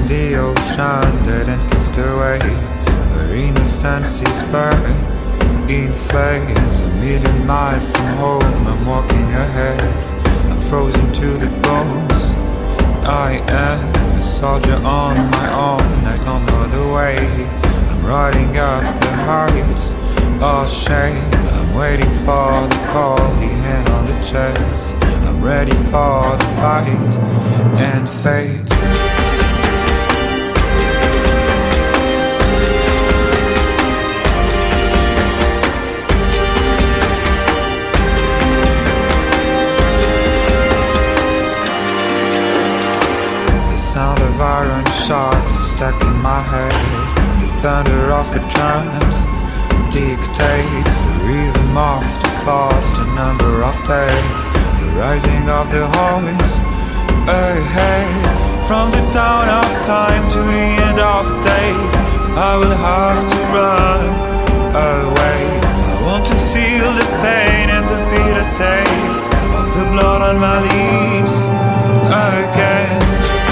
the ocean, dead and cast away, where innocence is burned in flames. A million miles from home, I'm walking ahead, I'm frozen to the bones. I am a soldier on my own, I don't know the way. I'm riding up the heights, all shame. I'm waiting for the call, the hand on the chest. I'm ready for the fight and fate. The sound of iron shots stuck in my head. The thunder of the drums dictates the rhythm of the falls, the number of days, the rising of the horns ahead. From the dawn of time to the end of days, I will have to run away. I want to feel the pain and the bitter taste of the blood on my lips again.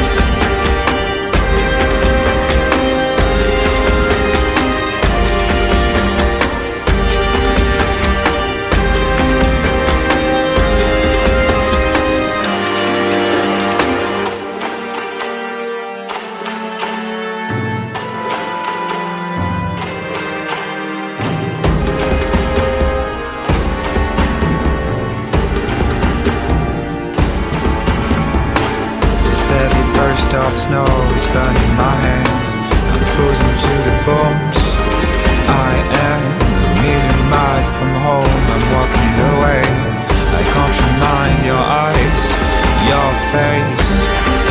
Of snow is burning my hands, I'm frozen to the bones. I am a million miles from home, I'm walking away. I can't remind your eyes, your face.